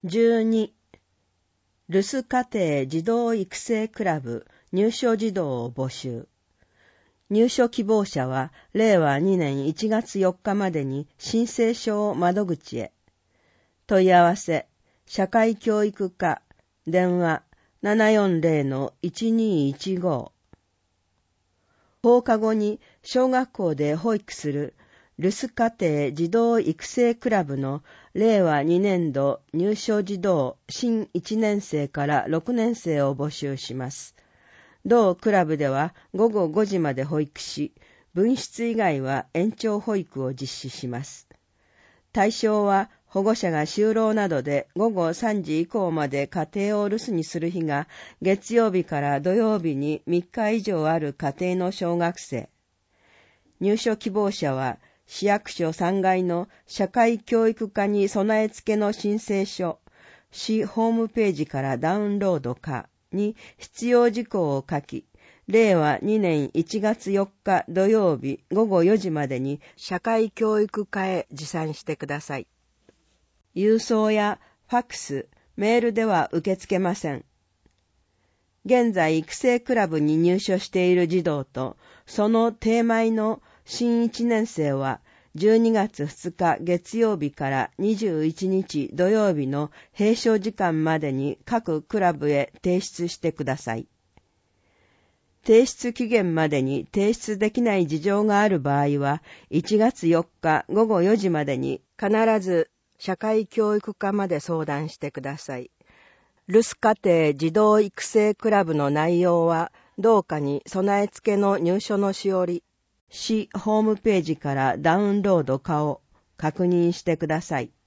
12、留守家庭児童育成クラブ入所児童を募集。入所希望者は令和2年1月4日までに申請書を窓口へ。問い合わせ、社会教育課、電話 740-1215。放課後に小学校で保育する留守家庭児童育成クラブの令和2年度入所児童新1年生から6年生を募集します。同クラブでは午後5時まで保育し、分室以外は延長保育を実施します。対象は保護者が就労などで午後3時以降まで家庭を留守にする日が月曜日から土曜日に3日以上ある家庭の小学生。入所希望者は市役所3階の社会教育課に備え付けの申請書、市ホームページからダウンロードかに必要事項を書き、令和2年1月4日土曜日午後4時までに社会教育課へ持参してください。郵送やファックス、メールでは受け付けません。現在育成クラブに入所している児童とその定前の新1年生は12月2日月曜日から21日土曜日の閉所時間までに各クラブへ提出してください。提出期限までに提出できない事情がある場合は1月4日午後4時までに必ず社会教育課まで相談してください。留守家庭児童育成クラブの内容は同課に備え付けの入所のしおり、市ホームページからダウンロードかを確認してください。